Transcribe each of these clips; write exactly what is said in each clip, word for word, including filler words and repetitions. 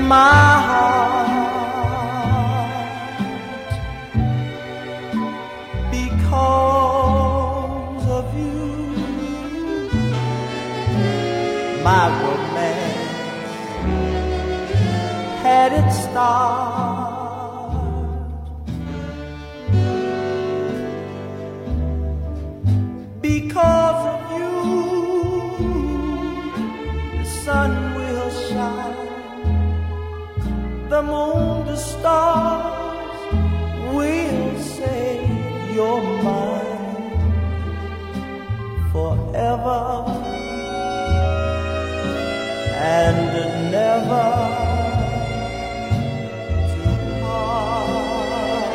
my heart because of you. My romance had its start because of you. The sun will shine, the moon, the stars will say you're mine forever and never to part.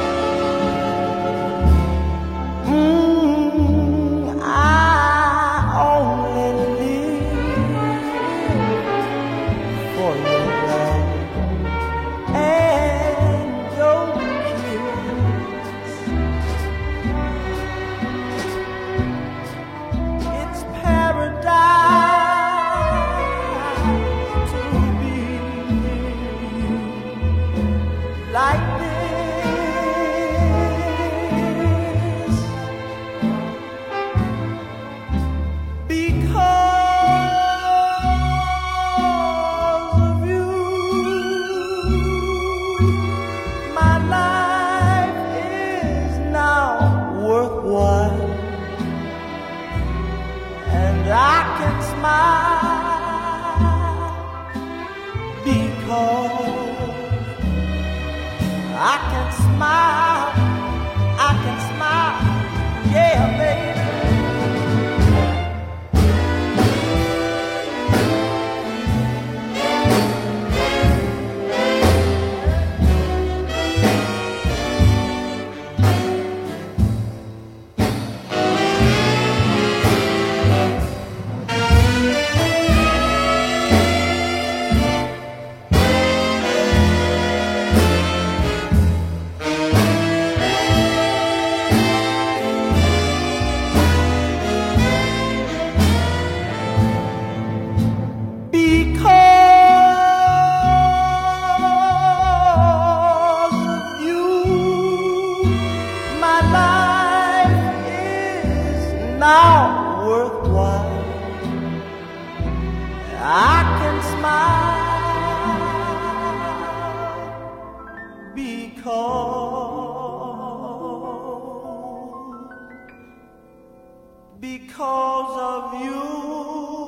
Mm, I only live for your love and your kiss. It's paradise to be like this, because of you. My life is now worthwhile, and I can smile because I can smile, I can smile, yeah, baby. Because of you, my life is now worthwhile. I can smile because because of you.